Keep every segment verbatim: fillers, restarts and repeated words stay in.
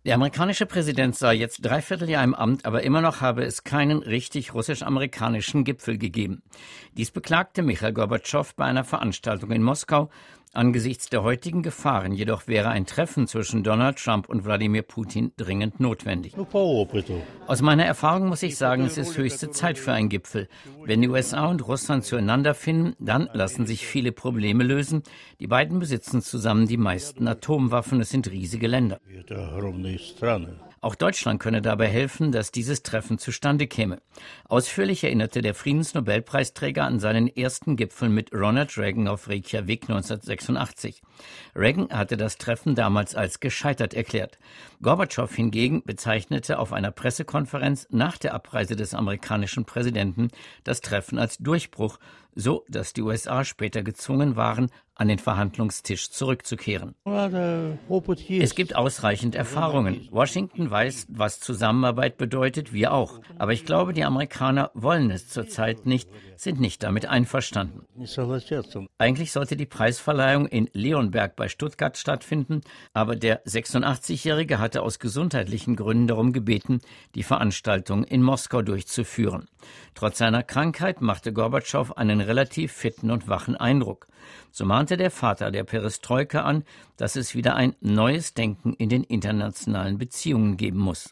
Der amerikanische Präsident sei jetzt dreiviertel Jahr im Amt, aber immer noch habe es keinen richtig russisch-amerikanischen Gipfel gegeben. Dies beklagte Michail Gorbatschow bei einer Veranstaltung in Moskau. Angesichts der heutigen Gefahren jedoch wäre ein Treffen zwischen Donald Trump und Wladimir Putin dringend notwendig. Aus meiner Erfahrung muss ich sagen, es ist höchste Zeit für einen Gipfel. Wenn die U S A und Russland zueinander finden, dann lassen sich viele Probleme lösen. Die beiden besitzen zusammen die meisten Atomwaffen. Es sind riesige Länder. Auch Deutschland könne dabei helfen, dass dieses Treffen zustande käme. Ausführlich erinnerte der Friedensnobelpreisträger an seinen ersten Gipfel mit Ronald Reagan auf Reykjavik neunzehnhundertsechsundachtzig. Reagan hatte das Treffen damals als gescheitert erklärt. Gorbatschow hingegen bezeichnete auf einer Pressekonferenz nach der Abreise des amerikanischen Präsidenten das Treffen als Durchbruch, so dass die U S A später gezwungen waren, an den Verhandlungstisch zurückzukehren. Es gibt ausreichend Erfahrungen. Washington weiß, was Zusammenarbeit bedeutet, wir auch. Aber ich glaube, die Amerikaner wollen es zurzeit nicht, sind nicht damit einverstanden. Eigentlich sollte die Preisverleihung in Leonberg bei Stuttgart stattfinden, aber der sechsundachtzigjährige hatte aus gesundheitlichen Gründen darum gebeten, die Veranstaltung in Moskau durchzuführen. Trotz seiner Krankheit machte Gorbatschow einen relativ fitten und wachen Eindruck. So mahnte der Vater der Perestroika an, dass es wieder ein neues Denken in den internationalen Beziehungen geben muss.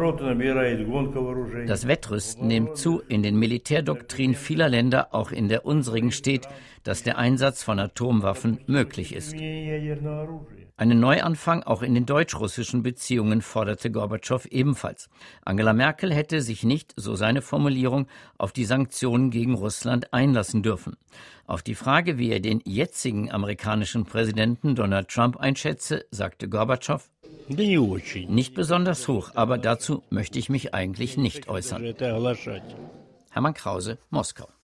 Das Wettrüsten nimmt zu. In den Militärdoktrinen vieler Länder, auch in der unsrigen, steht, dass der Einsatz von Atomwaffen möglich ist. Einen Neuanfang auch in den deutsch-russischen Beziehungen forderte Gorbatschow ebenfalls. Angela Merkel hätte sich nicht, so seine Formulierung, auf die Sanktionen gegen Russland einlassen dürfen. Auf die Frage, wie er den jetzigen amerikanischen Präsidenten Donald Trump einschätze, sagte Gorbatschow: Nicht besonders hoch, aber dazu möchte ich mich eigentlich nicht äußern. Hermann Krause, Moskau.